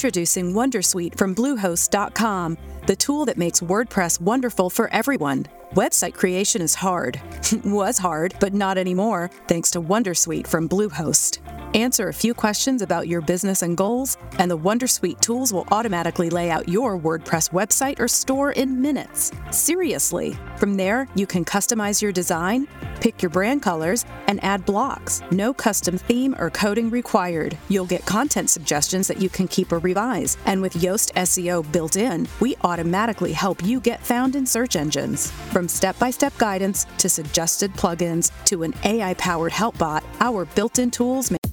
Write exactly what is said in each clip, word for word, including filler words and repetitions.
Introducing Wondersuite from Bluehost dot com, the tool that makes WordPress wonderful for everyone. Website creation is hard. Was hard, but not anymore, thanks to Wondersuite from Bluehost. Answer a few questions about your business and goals, and the Wondersuite tools will automatically lay out your WordPress website or store in minutes. Seriously. From there, you can customize your design, pick your brand colors, and add blocks. No custom theme or coding required. You'll get content suggestions that you can keep or revise. And with Yoast S E O built in, we automatically help you get found in search engines. From step-by-step guidance to suggested plugins to an A I-powered help bot, our built-in tools make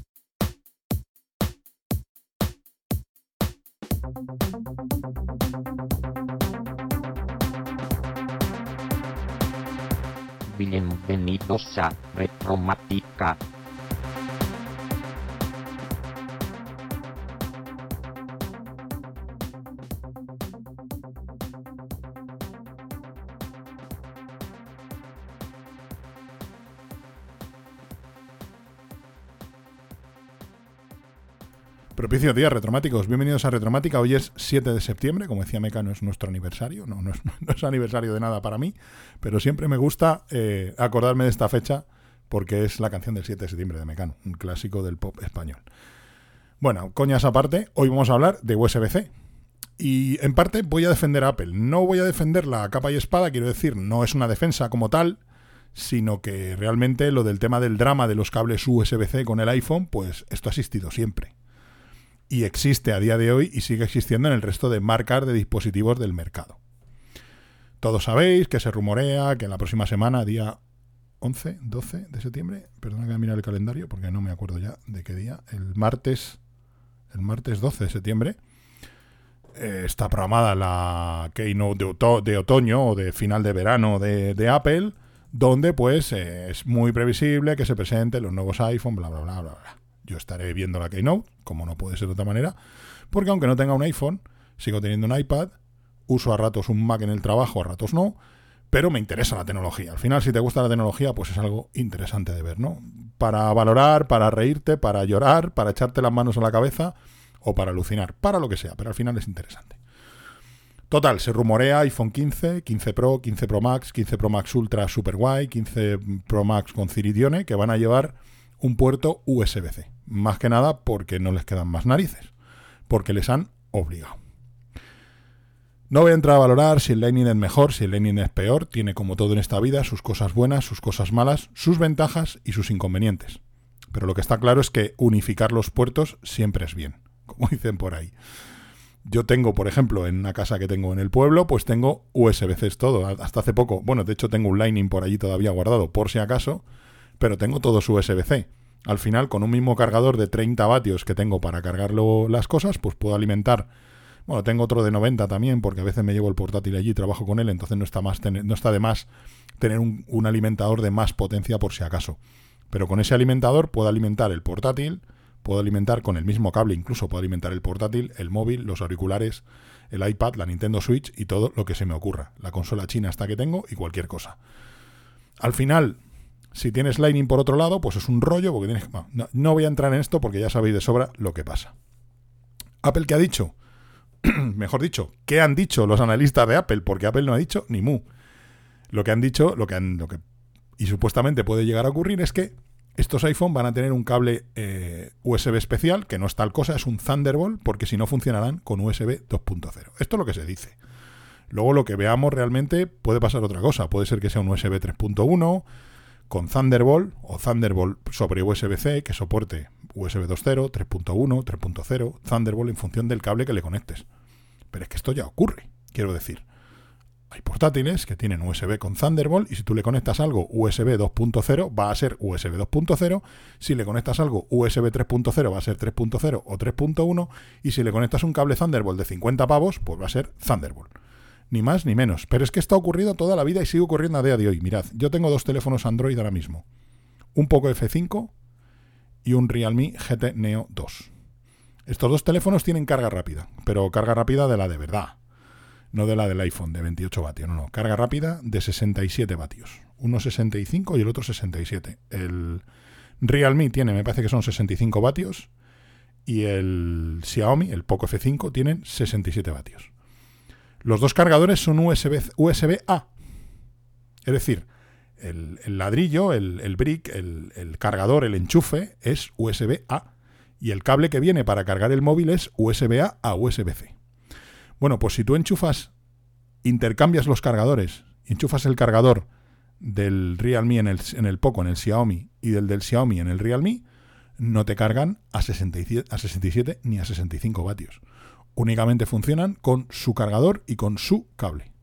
Bienvenidos a Retromática. Propicios días retromáticos, bienvenidos a Retromática. Hoy es siete de septiembre, como decía Mecano, es nuestro aniversario, no, no, es, no es aniversario de nada para mí, pero siempre me gusta eh, acordarme de esta fecha porque es la canción del siete de septiembre de Mecano, un clásico del pop español. Bueno, coñas aparte, hoy vamos a hablar de U S B C y en parte voy a defender a Apple. No voy a defender la capa y espada, quiero decir, no es una defensa como tal, sino que realmente lo del tema del drama de los cables U S B C con el iPhone, pues esto ha existido siempre. Y existe a día de hoy y sigue existiendo en el resto de marcas de dispositivos del mercado. Todos sabéis que se rumorea que en la próxima semana, día once, doce de septiembre, perdona que voy a mirar el calendario porque no me acuerdo ya de qué día, el martes, el martes doce de septiembre, eh, está programada la Keynote de, oto- de otoño o de final de verano de, de Apple, donde pues eh, es muy previsible que se presenten los nuevos iPhone, bla, bla, bla, bla, bla. Yo estaré viendo la Keynote, como no puede ser de otra manera, porque aunque no tenga un iPhone, sigo teniendo un iPad, uso a ratos un Mac en el trabajo, a ratos no, pero me interesa la tecnología. Al final, si te gusta la tecnología, pues es algo interesante de ver, ¿no? Para valorar, para reírte, para llorar, para echarte las manos a la cabeza o para alucinar, para lo que sea, pero al final es interesante. Total, se rumorea iPhone quince, quince Pro, quince Pro Max, quince Pro Max Ultra Super Wide, quince Pro Max con Ciridione, que van a llevar un puerto U S B C. Más que nada porque no les quedan más narices. Porque les han obligado. No voy a entrar a valorar si el Lightning es mejor, si el Lightning es peor. Tiene, como todo en esta vida, sus cosas buenas, sus cosas malas, sus ventajas y sus inconvenientes. Pero lo que está claro es que unificar los puertos siempre es bien, como dicen por ahí. Yo tengo, por ejemplo, en una casa que tengo en el pueblo, pues tengo U S B Cs todo. Hasta hace poco, bueno, de hecho tengo un Lightning por allí todavía guardado, por si acaso, pero tengo todos U S B C. Al final, con un mismo cargador de treinta vatios que tengo para cargarlo las cosas, pues puedo alimentar. Bueno, tengo otro de noventa también, porque a veces me llevo el portátil allí y trabajo con él, entonces no está, más tener, no está de más tener un, un alimentador de más potencia por si acaso. Pero con ese alimentador puedo alimentar el portátil, puedo alimentar con el mismo cable, incluso puedo alimentar el portátil, el móvil, los auriculares, el iPad, la Nintendo Switch y todo lo que se me ocurra. La consola china esta que tengo y cualquier cosa. Al final, si tienes Lightning por otro lado, pues es un rollo, porque tienes... No, no voy a entrar en esto porque ya sabéis de sobra lo que pasa. ¿Apple qué ha dicho? Mejor dicho, ¿qué han dicho los analistas de Apple? Porque Apple no ha dicho ni mu. Lo que han dicho, lo que han... Lo que, y supuestamente puede llegar a ocurrir es que estos iPhone van a tener un cable eh, U S B especial, que no es tal cosa, es un Thunderbolt, porque si no funcionarán con U S B dos punto cero. Esto es lo que se dice. Luego lo que veamos realmente puede pasar otra cosa. Puede ser que sea un U S B tres punto uno... con Thunderbolt o Thunderbolt sobre U S B C que soporte U S B dos punto cero, tres punto uno, tres punto cero, Thunderbolt en función del cable que le conectes. Pero es que esto ya ocurre, quiero decir. Hay portátiles que tienen U S B con Thunderbolt y si tú le conectas algo U S B dos punto cero va a ser U S B dos punto cero, si le conectas algo U S B tres punto cero va a ser tres punto cero o tres punto uno y si le conectas un cable Thunderbolt de cincuenta pavos pues va a ser Thunderbolt. Ni más ni menos. Pero es que esto ha ocurrido toda la vida y sigue ocurriendo a día de hoy. Mirad, yo tengo dos teléfonos Android ahora mismo. Un Poco F cinco y un Realme G T Neo dos. Estos dos teléfonos tienen carga rápida, pero carga rápida de la de verdad. No de la del iPhone de veintiocho vatios, no, no. Carga rápida de sesenta y siete vatios. Uno sesenta y cinco y el otro sesenta y siete. El Realme tiene, me parece que son sesenta y cinco vatios y el Xiaomi, el Poco F cinco, tienen sesenta y siete vatios. Los dos cargadores son U S B, U S B A. Es decir, el, el ladrillo, el, el brick, el, el cargador, el enchufe es U S B A. Y el cable que viene para cargar el móvil es U S B A a U S B C. Bueno, pues si tú enchufas, intercambias los cargadores, enchufas el cargador del Realme en el, en el Poco, en el Xiaomi, y del del Xiaomi en el Realme, no te cargan a sesenta y siete, a sesenta y siete ni a sesenta y cinco vatios. Únicamente funcionan con su cargador y con su cable.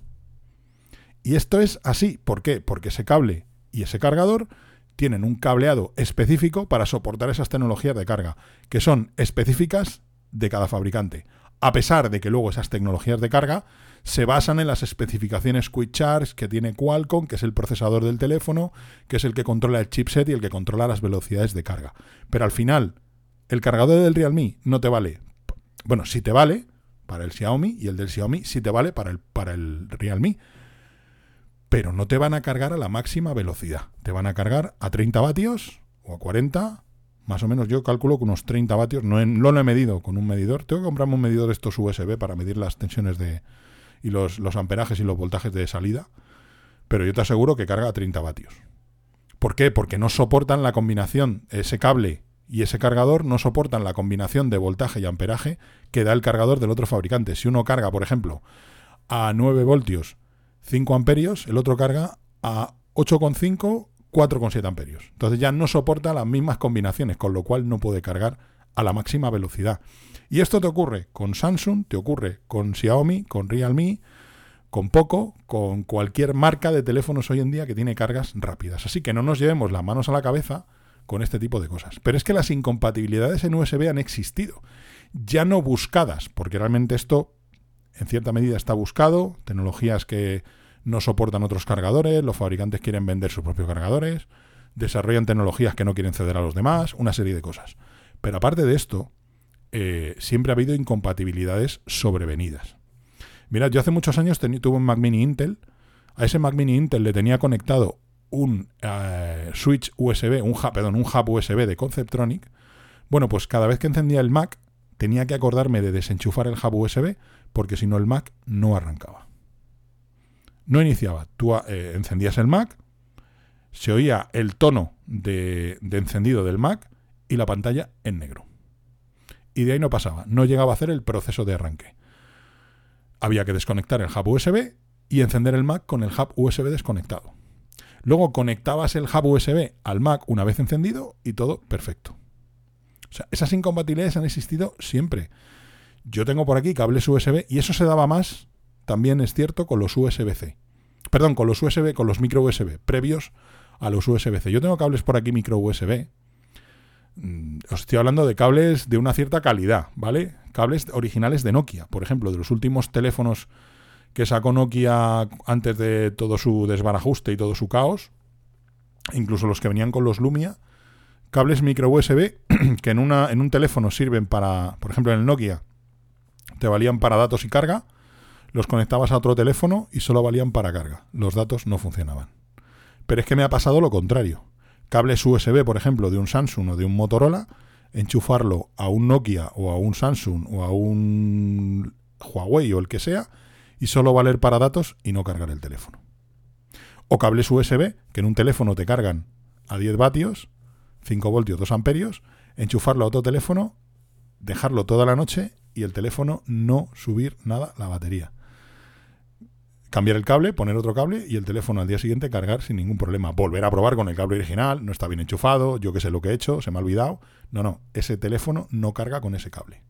Y esto es así. ¿Por qué? Porque ese cable y ese cargador tienen un cableado específico para soportar esas tecnologías de carga, que son específicas de cada fabricante. A pesar de que luego esas tecnologías de carga se basan en las especificaciones Quick Charge que tiene Qualcomm, que es el procesador del teléfono, que es el que controla el chipset y el que controla las velocidades de carga. Pero al final, el cargador del Realme no te vale. Bueno, sí te vale para el Xiaomi, y el del Xiaomi sí te vale para el, para el Realme. Pero no te van a cargar a la máxima velocidad. Te van a cargar a treinta vatios o a cuarenta. Más o menos yo calculo que unos treinta vatios. No, he, no lo he medido con un medidor. Tengo que comprarme un medidor de estos U S B para medir las tensiones de y los, los amperajes y los voltajes de salida. Pero yo te aseguro que carga a treinta vatios. ¿Por qué? Porque no soportan la combinación, ese cable y ese cargador no soportan la combinación de voltaje y amperaje que da el cargador del otro fabricante. Si uno carga, por ejemplo, a nueve voltios, cinco amperios, el otro carga a ocho coma cinco, cuatro coma siete amperios. Entonces ya no soporta las mismas combinaciones, con lo cual no puede cargar a la máxima velocidad. Y esto te ocurre con Samsung, te ocurre con Xiaomi, con Realme, con Poco, con cualquier marca de teléfonos hoy en día que tiene cargas rápidas. Así que no nos llevemos las manos a la cabeza con este tipo de cosas. Pero es que las incompatibilidades en U S B han existido, ya no buscadas, porque realmente esto en cierta medida está buscado, tecnologías que no soportan otros cargadores, los fabricantes quieren vender sus propios cargadores, desarrollan tecnologías que no quieren ceder a los demás, una serie de cosas. Pero aparte de esto, eh, siempre ha habido incompatibilidades sobrevenidas. Mirad, yo hace muchos años ten, tuve un Mac Mini Intel, a ese Mac Mini Intel le tenía conectado un uh, switch U S B, un hub, perdón, un hub U S B de Conceptronic. Bueno, pues cada vez que encendía el Mac tenía que acordarme de desenchufar el hub U S B, porque si no el Mac no arrancaba. No iniciaba. Tú eh, encendías el Mac, se oía el tono de, de encendido del Mac y la pantalla en negro. Y de ahí no pasaba. No llegaba a hacer el proceso de arranque. Había que desconectar el hub U S B y encender el Mac con el hub U S B desconectado. Luego conectabas el hub U S B al Mac una vez encendido y todo perfecto. O sea, esas incompatibilidades han existido siempre. Yo tengo por aquí cables U S B y eso se daba más, también es cierto, con los U S B C. Perdón, con los U S B, con los micro U S B, previos a los U S B C. Yo tengo cables por aquí micro U S B. Os estoy hablando de cables de una cierta calidad, ¿vale? Cables originales de Nokia, por ejemplo, de los últimos teléfonos que sacó Nokia antes de todo su desbarajuste y todo su caos, incluso los que venían con los Lumia, cables micro U S B que en, una, en un teléfono sirven para, por ejemplo en el Nokia, te valían para datos y carga, los conectabas a otro teléfono y solo valían para carga. Los datos no funcionaban. Pero es que me ha pasado lo contrario. Cables U S B, por ejemplo, de un Samsung o de un Motorola, enchufarlo a un Nokia o a un Samsung o a un Huawei o el que sea, y solo valer para datos y no cargar el teléfono. O cables U S B, que en un teléfono te cargan a diez vatios, cinco voltios, dos amperios, enchufarlo a otro teléfono, dejarlo toda la noche y el teléfono no subir nada la batería. Cambiar el cable, poner otro cable y el teléfono al día siguiente cargar sin ningún problema. Volver a probar con el cable original, no está bien enchufado, yo qué sé lo que he hecho, se me ha olvidado. No, no, ese teléfono no carga con ese cable.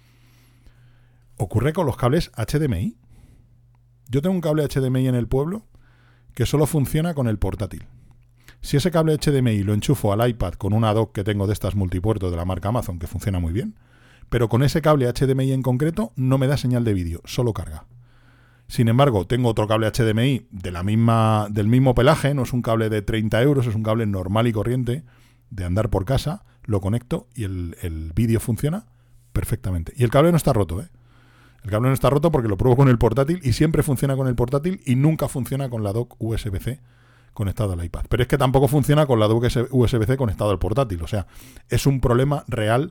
Ocurre con los cables H D M I. Yo tengo un cable H D M I en el pueblo que solo funciona con el portátil. Si ese cable H D M I lo enchufo al iPad con una dock que tengo de estas multipuerto de la marca Amazon, que funciona muy bien, pero con ese cable H D M I en concreto no me da señal de vídeo, solo carga. Sin embargo, tengo otro cable H D M I de la misma, del mismo pelaje, no es un cable de treinta euros, es un cable normal y corriente de andar por casa, lo conecto y el, el vídeo funciona perfectamente. Y el cable no está roto, ¿eh? El cable no está roto porque lo pruebo con el portátil y siempre funciona con el portátil y nunca funciona con la dock U S B C conectado al iPad. Pero es que tampoco funciona con la dock U S B C conectado al portátil. O sea, es un problema real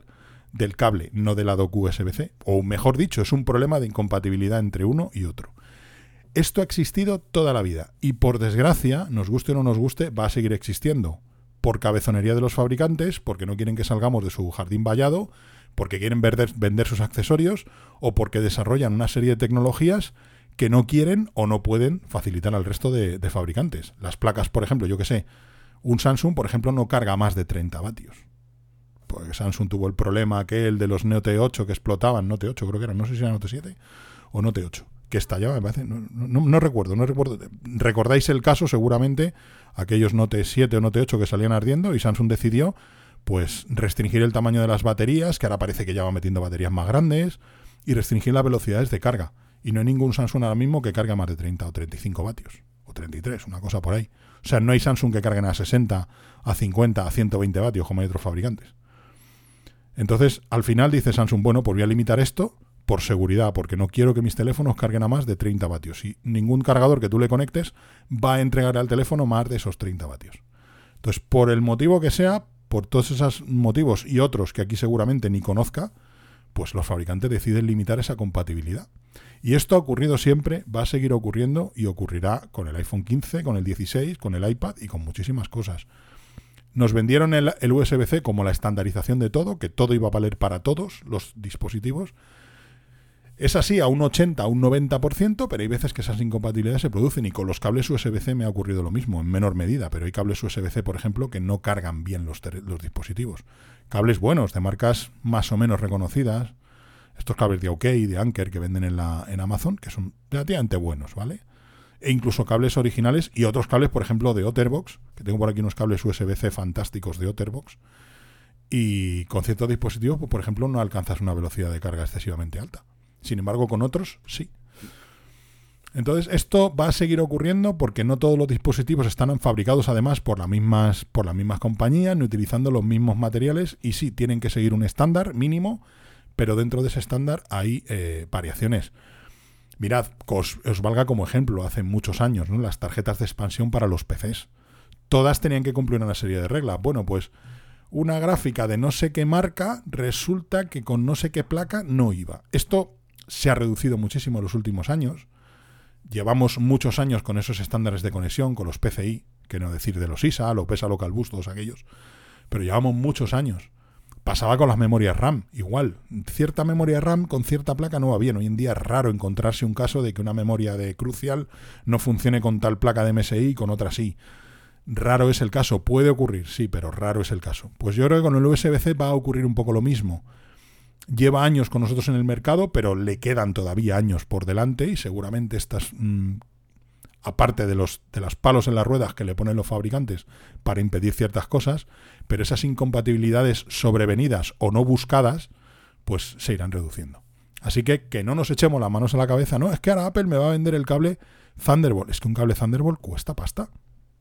del cable, no de la dock U S B-C. O mejor dicho, es un problema de incompatibilidad entre uno y otro. Esto ha existido toda la vida y por desgracia, nos guste o no nos guste, va a seguir existiendo. Por cabezonería de los fabricantes, porque no quieren que salgamos de su jardín vallado, porque quieren vender, vender sus accesorios o porque desarrollan una serie de tecnologías que no quieren o no pueden facilitar al resto de, de fabricantes. Las placas, por ejemplo, yo que sé, un Samsung, por ejemplo, no carga más de treinta vatios. Porque Samsung tuvo el problema aquel de los Note ocho que explotaban, Note ocho creo que era, no sé si era Note siete o Note ocho, que estallaba, me parece, no, no, no recuerdo, no recuerdo. Recordáis el caso seguramente, aquellos Note siete o Note ocho que salían ardiendo y Samsung decidió pues restringir el tamaño de las baterías, que ahora parece que ya va metiendo baterías más grandes, y restringir las velocidades de carga. Y no hay ningún Samsung ahora mismo que cargue más de treinta o treinta y cinco vatios, o treinta y tres, una cosa por ahí. O sea, no hay Samsung que carguen a sesenta, a cincuenta, a ciento veinte vatios como hay otros fabricantes. Entonces, al final dice Samsung, bueno, pues voy a limitar esto por seguridad, porque no quiero que mis teléfonos carguen a más de treinta vatios. Y ningún cargador que tú le conectes va a entregar al teléfono más de esos treinta vatios. Entonces, por el motivo que sea, por todos esos motivos y otros que aquí seguramente ni conozca, pues los fabricantes deciden limitar esa compatibilidad. Y esto ha ocurrido siempre, va a seguir ocurriendo y ocurrirá con el iPhone quince, con el dieciséis, con el iPad y con muchísimas cosas. Nos vendieron el, el U S B-C como la estandarización de todo, que todo iba a valer para todos los dispositivos. Es así a un ochenta, a un noventa por ciento, pero hay veces que esas incompatibilidades se producen y con los cables U S B-C me ha ocurrido lo mismo, en menor medida, pero hay cables U S B-C, por ejemplo, que no cargan bien los, los dispositivos. Cables buenos, de marcas más o menos reconocidas, estos cables de OK y de Anker que venden en, la, en Amazon, que son relativamente buenos, ¿vale? E incluso cables originales y otros cables, por ejemplo, de OtterBox, que tengo por aquí unos cables U S B-C fantásticos de OtterBox, y con ciertos dispositivos, pues, por ejemplo, no alcanzas una velocidad de carga excesivamente alta. Sin embargo, con otros, sí. Entonces, esto va a seguir ocurriendo porque no todos los dispositivos están fabricados, además, por las mismas, por las mismas compañías, ni utilizando los mismos materiales, y sí, tienen que seguir un estándar mínimo, pero dentro de ese estándar hay eh, variaciones. Mirad, os, os valga como ejemplo, hace muchos años, ¿no? Las tarjetas de expansión para los P Cs. Todas tenían que cumplir una serie de reglas. Bueno, pues una gráfica de no sé qué marca resulta que con no sé qué placa no iba. Esto se ha reducido muchísimo en los últimos años. Llevamos muchos años con esos estándares de conexión, con los P C I, que no decir de los I S A, los P E S A Local Bus, todos aquellos. Pero llevamos muchos años. Pasaba con las memorias RAM, igual. Cierta memoria RAM con cierta placa no va bien. Hoy en día es raro encontrarse un caso de que una memoria de Crucial no funcione con tal placa de M S I y con otra sí. Raro es el caso. Puede ocurrir, sí, pero raro es el caso. Pues yo creo que con el U S B-C va a ocurrir un poco lo mismo. Lleva años con nosotros en el mercado, pero le quedan todavía años por delante y seguramente estas, mmm, aparte de los de las palos en las ruedas que le ponen los fabricantes para impedir ciertas cosas, pero esas incompatibilidades sobrevenidas o no buscadas, pues se irán reduciendo. Así que que no nos echemos las manos a la cabeza, no, es que ahora Apple me va a vender el cable Thunderbolt. Es que un cable Thunderbolt cuesta pasta.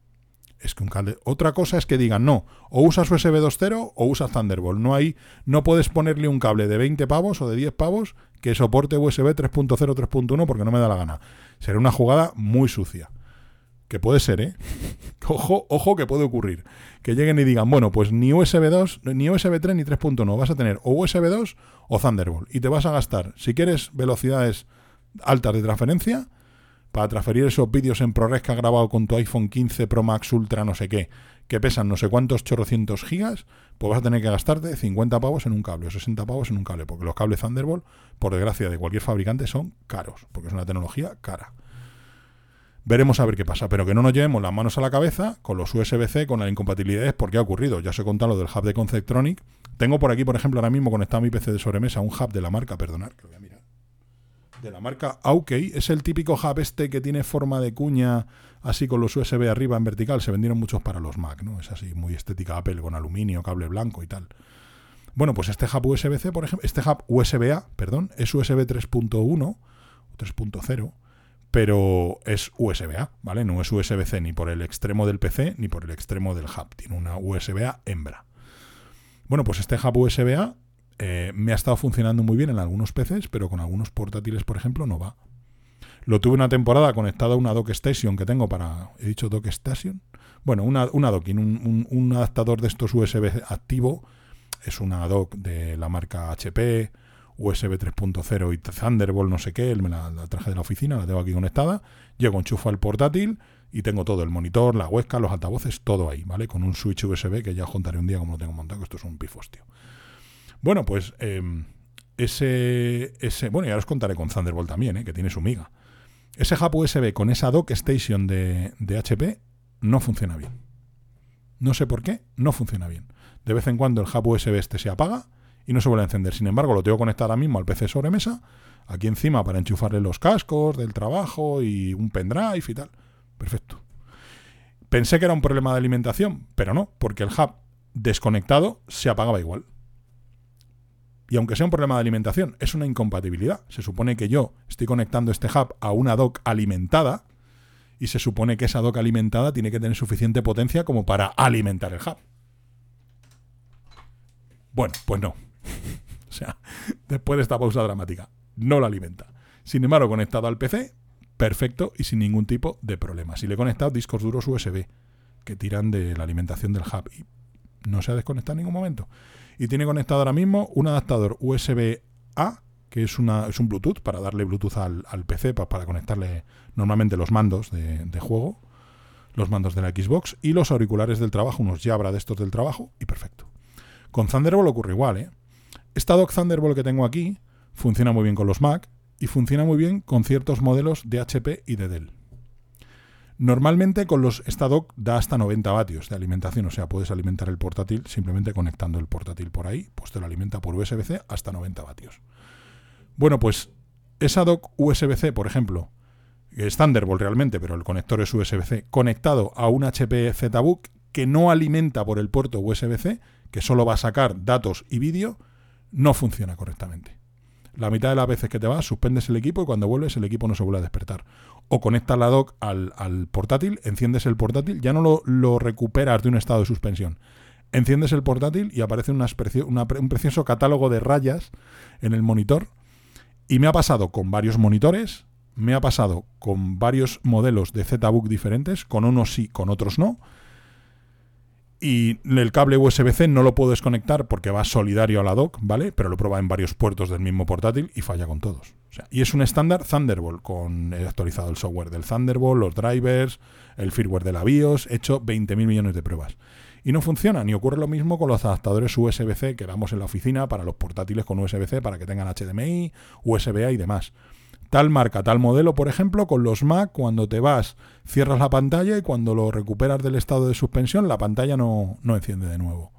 Es que un cable... Otra cosa es que digan, no, o usas U S B dos punto cero o usas Thunderbolt. No hay, no puedes ponerle un cable de veinte pavos o de diez pavos que soporte U S B tres punto cero, tres punto uno porque no me da la gana. Será una jugada muy sucia. Que puede ser, ¿eh? Ojo, ojo que puede ocurrir. Que lleguen y digan, bueno, pues ni U S B dos, ni U S B tres ni tres punto uno. Vas a tener o U S B dos o Thunderbolt. Y te vas a gastar, si quieres velocidades altas de transferencia, para transferir esos vídeos en ProRes que has grabado con tu iPhone quince Pro Max Ultra no sé qué, que pesan no sé cuántos chorrocientos gigas, pues vas a tener que gastarte cincuenta pavos en un cable o sesenta pavos en un cable, porque los cables Thunderbolt, por desgracia de cualquier fabricante, son caros, porque es una tecnología cara. Veremos a ver qué pasa, pero que no nos llevemos las manos a la cabeza con los U S B-C, con las incompatibilidades, porque ha ocurrido. Ya os he contado lo del hub de Conceptronic. Tengo por aquí, por ejemplo, ahora mismo conectado a mi P C de sobremesa, un hub de la marca, perdonad, que lo voy a mirar. De la marca Aukey, es el típico hub este que tiene forma de cuña, así con los U S B arriba en vertical. Se vendieron muchos para los Mac, ¿no? Es así, muy estética Apple, con aluminio, cable blanco y tal. Bueno, pues este hub U S B-C, por ejemplo, este hub U S B-A, perdón, es U S B tres punto uno o tres punto cero, pero es U S B-A, ¿vale? No es U S B-C ni por el extremo del P C ni por el extremo del hub. Tiene una U S B-A hembra. Bueno, pues este hub U S B-A Eh, me ha estado funcionando muy bien en algunos P Cs, pero con algunos portátiles, por ejemplo, no va. Lo tuve una temporada conectado a una dock station que tengo para... ¿He dicho dock station? Bueno, una, una docking, un, un, un adaptador de estos U S B activo es una dock de la marca H P, U S B tres punto cero y Thunderbolt no sé qué, me la, la traje de la oficina, la tengo aquí conectada, llego, enchufo el portátil y tengo todo, el monitor, la webcam, los altavoces, todo ahí, ¿vale? Con un switch U S B que ya os contaré un día cómo lo tengo montado, que esto es un pifostio. Bueno, pues eh, ese, ese... Bueno, y ahora os contaré con Thunderbolt también, ¿eh? Que tiene su miga. Ese hub U S B con esa dock station de, de H P no funciona bien. No sé por qué, no funciona bien. De vez en cuando el hub U S B este se apaga y no se vuelve a encender. Sin embargo, lo tengo conectado ahora mismo al P C sobremesa, aquí encima para enchufarle los cascos del trabajo y un pendrive y tal. Perfecto. Pensé que era un problema de alimentación, pero no, porque el hub desconectado se apagaba igual. Y aunque sea un problema de alimentación, es una incompatibilidad. Se supone que yo estoy conectando este hub a una dock alimentada y se supone que esa dock alimentada tiene que tener suficiente potencia como para alimentar el hub. Bueno, pues no. O sea, después de esta pausa dramática, no lo alimenta. Sin embargo, conectado al P C, perfecto y sin ningún tipo de problema. Si le he conectado discos duros U S B que tiran de la alimentación del hub y no se ha desconectado en ningún momento. Y tiene conectado ahora mismo un adaptador U S B A, que es, una, es un Bluetooth, para darle Bluetooth al, al P C, para, para conectarle normalmente los mandos de, de juego, los mandos de la Xbox, y los auriculares del trabajo, unos Jabra de estos del trabajo, y perfecto. Con Thunderbolt ocurre igual, ¿eh? Esta dock Thunderbolt que tengo aquí funciona muy bien con los Mac y funciona muy bien con ciertos modelos de H P y de Dell. Normalmente con los esta dock da hasta noventa vatios de alimentación, o sea, puedes alimentar el portátil simplemente conectando el portátil por ahí, pues te lo alimenta por U S B C hasta noventa vatios. Bueno, pues esa dock U S B C, por ejemplo, es Thunderbolt realmente, pero el conector es U S B C, conectado a un H P ZBook que no alimenta por el puerto U S B C, que solo va a sacar datos y vídeo, no funciona correctamente. La mitad de las veces que te vas, suspendes el equipo y cuando vuelves el equipo no se vuelve a despertar. O conectas la dock al, al portátil, enciendes el portátil, ya no lo, lo recuperas de un estado de suspensión. Enciendes el portátil y aparece una, una, un precioso catálogo de rayas en el monitor. Y me ha pasado con varios monitores, me ha pasado con varios modelos de ZBook diferentes, con unos sí, con otros no. Y el cable U S B C no lo puedo desconectar porque va solidario a la dock, ¿vale? Pero lo he probado en varios puertos del mismo portátil y falla con todos. O sea, y es un estándar Thunderbolt, con he actualizado el software del Thunderbolt, los drivers, el firmware de la BIOS, he hecho veinte mil millones de pruebas. Y no funciona, ni ocurre lo mismo con los adaptadores U S B C que damos en la oficina para los portátiles con U S B C para que tengan H D M I, U S B A y demás. Tal marca, tal modelo, por ejemplo, con los Mac, cuando te vas, cierras la pantalla y cuando lo recuperas del estado de suspensión, la pantalla no, no enciende de nuevo.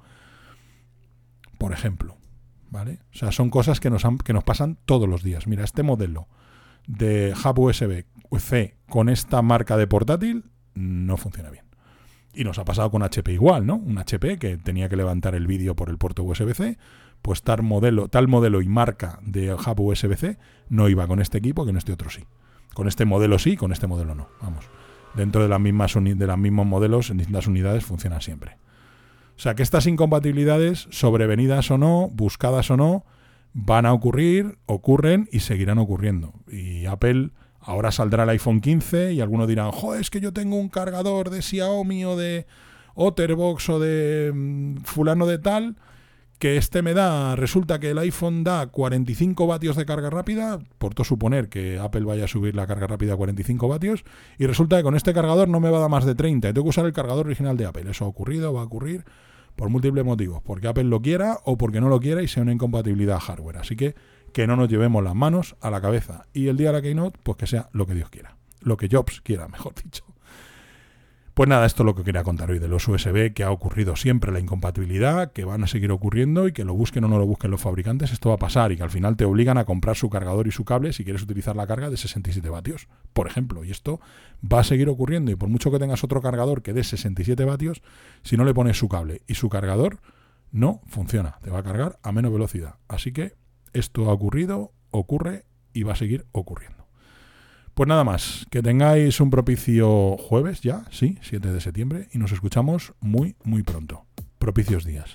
Por ejemplo, ¿vale? O sea, son cosas que nos, han, que nos pasan todos los días. Mira, este modelo de hub U S B C con esta marca de portátil no funciona bien. Y nos ha pasado con H P igual, ¿no? Un H P que tenía que levantar el vídeo por el puerto U S B C, pues tal modelo, tal modelo y marca de hub U S B C no iba con este equipo, que en este otro sí. Con este modelo sí, con este modelo no. Vamos, dentro de las mismas uni- de los mismos modelos, en distintas unidades funcionan siempre. O sea, que estas incompatibilidades, sobrevenidas o no, buscadas o no, van a ocurrir, ocurren y seguirán ocurriendo. Y Apple... Ahora saldrá el iPhone quince y algunos dirán, joder, es que yo tengo un cargador de Xiaomi o de Otterbox o de mmm, fulano de tal, que este me da, resulta que el iPhone da cuarenta y cinco vatios de carga rápida, por todo suponer que Apple vaya a subir la carga rápida a cuarenta y cinco vatios, y resulta que con este cargador no me va a dar más de treinta, y tengo que usar el cargador original de Apple. Eso ha ocurrido, va a ocurrir por múltiples motivos, porque Apple lo quiera o porque no lo quiera y sea una incompatibilidad hardware. Así que que no nos llevemos las manos a la cabeza. Y el día de la Keynote, pues que sea lo que Dios quiera. Lo que Jobs quiera, mejor dicho. Pues nada, esto es lo que quería contar hoy de los U S B, que ha ocurrido siempre la incompatibilidad, que van a seguir ocurriendo y que lo busquen o no lo busquen los fabricantes, esto va a pasar y que al final te obligan a comprar su cargador y su cable si quieres utilizar la carga de sesenta y siete vatios, por ejemplo. Y esto va a seguir ocurriendo y por mucho que tengas otro cargador que dé sesenta y siete vatios, si no le pones su cable y su cargador, no funciona. Te va a cargar a menos velocidad. Así que esto ha ocurrido, ocurre y va a seguir ocurriendo. Pues nada más, que tengáis un propicio jueves ya, sí, siete de septiembre, y nos escuchamos muy, muy pronto. Propicios días.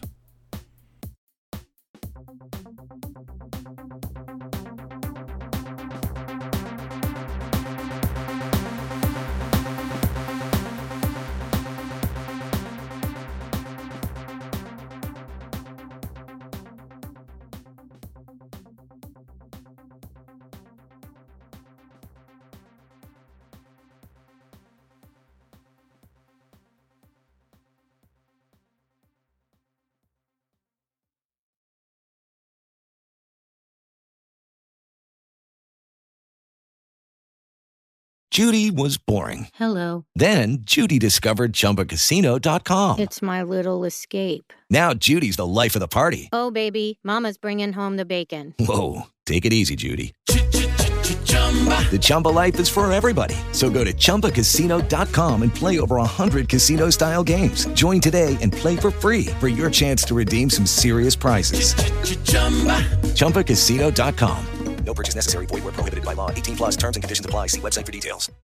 Judy was boring. Hello. Then Judy discovered Chumba Casino dot com. It's my little escape. Now Judy's the life of the party. Oh, baby, mama's bringing home the bacon. Whoa, take it easy, Judy. The Chumba life is for everybody. So go to Chumba Casino dot com and play over one hundred casino-style games. Join today and play for free for your chance to redeem some serious prizes. Chumba Casino dot com. No purchase necessary. Void where prohibited by law. eighteen plus terms and conditions apply. See website for details.